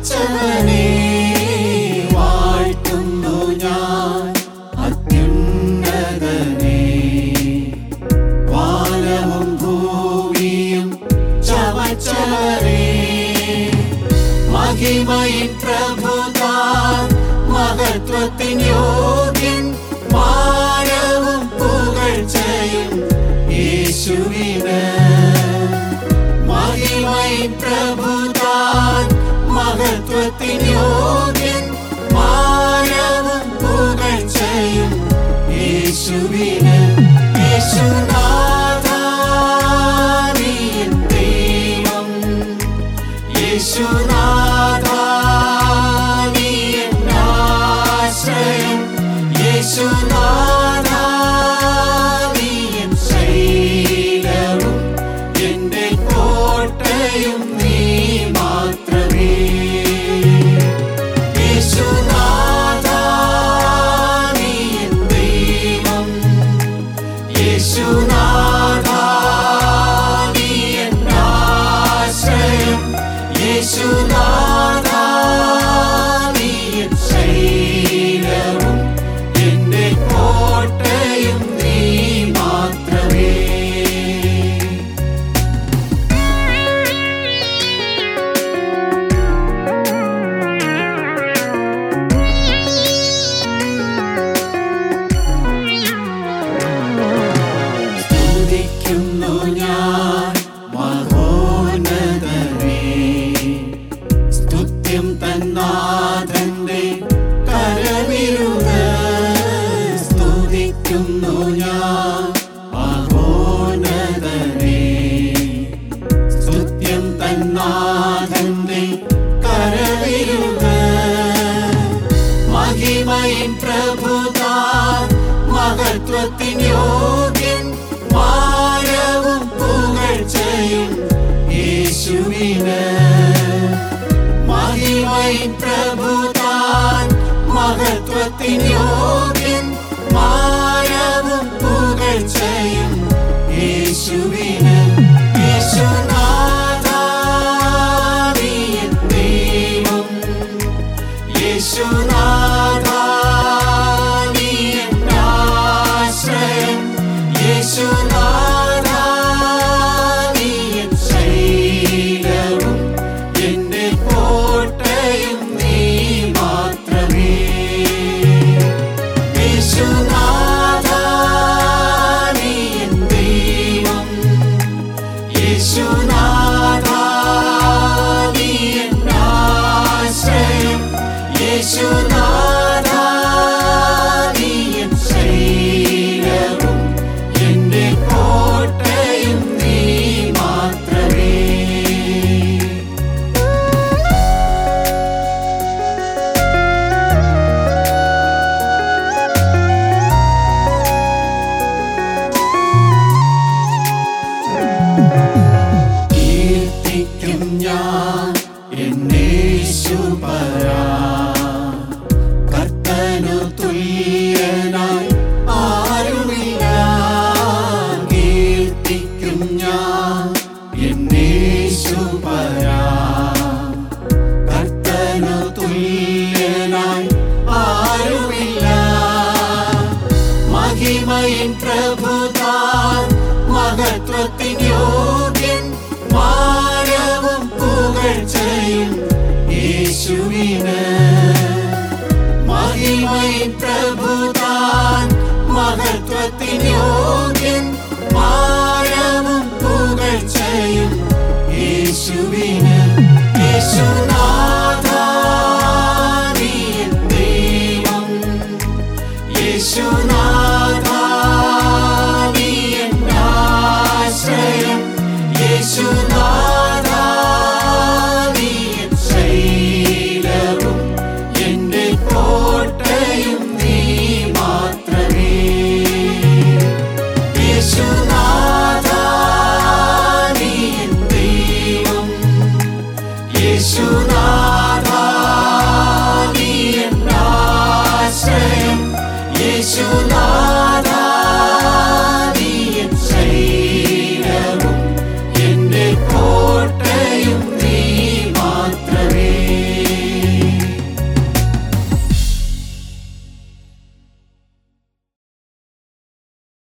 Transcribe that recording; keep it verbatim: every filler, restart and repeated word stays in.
ചമച്ചവനെ വാഴ്ത്തുന്നു ഞാൻ അത്യുന്നതനെ. വാനവും ഭൂമിയും ചമച്ചവനെ മഹിമയിൻ പ്രഭുതാൻ മഹത്വത്തിൻ യോഗ്യൻ മാനവും പുകഴ്ചയും യേശുവിന്. മഹിമയിൻ പ്രഭുതാൻ മഹത്വത്തിൻ യോഗ്യൻ മാനവും പുകഴ്ചയും യേശുവിന്. യേശുനാഥാ നീ എൻ ദൈവം, യേശുനാഥാ നീ എൻ ആശ്രയം, യേശുനാഥാ നീ എൻ ശൈലവും എന്റെ കോട്ടയും നീ മാത്രമേ. യേശുനാഥാ നീ എൻ ദൈവം, യേശുനാഥാ നീ എൻ ആശ്രയം, യേശുനാഥാ നീ എൻ ശൈലവും എന്റെ കോട്ടയും നീ മാത്രമേ. സ്തുതിക്കുന്നു ഞാൻ മഹോന്നതനെ, സ്തുത്യം തന്നാഥന്റെ കരവിരുത്. സ്തുതിക്കുന്നു ഞാൻ മഹോന്നതനെ, സ്തുത്യം തന്നാഥന്റെ കരവിരുത്. മഹിമയിൻ പ്രഭുതാൻ മഹത്വത്തിൻ യോഗ്യൻ മാനവും പുകഴ്ചയും യേശുവിന്. മഹിമയിൻ പ്രഭുതാൻ മഹത്വത്തിൻ യോഗ്യൻ മാനവും പുകഴ്ചയും യേശുവിന്. യേശുനാഥാ നീ എൻ ദൈവം, യേശുനാഥാ നീ എൻ ആശ്രയം, യേശുനാഥാ നീ എൻ ശൈലവും എന്റെ കോട്ടയും നീ മാത്രമേ. യേശുനാഥാ നീ എൻ ദൈവം, യേശുനാഥാ നീ എൻ ആശ്രയം, യേശുനാഥാ നീ എൻ ശൈലവും എന്റെ കോട്ടയും നീ മാത്രമേ. കീർത്തിക്കും ഞാൻ എന്നേശുപരാ, കർത്തനു തുല്യനായി ആരുമില്ല. കീർത്തിക്കും ഞാൻ എന്നേശുപരാ, കർത്തനു തുല്യനായി ആരുമില്ല. മഹിമയിൻ പ്രഭുതാൻ മഹത്വത്തിൻ യോഗ്യൻ മാനവും പുകഴ്ചയും യേശുവിന്. മഹിമയിൻ പ്രഭുതാൻ മഹത്വത്തിൻ യോഗ്യൻ മാനവും പുകഴ്ചയും യേശുവിന്. യേശുനാഥാ നീ എൻ ദൈവം, യേശുനാഥാ നീ എൻ ആശ്രയം, യേശു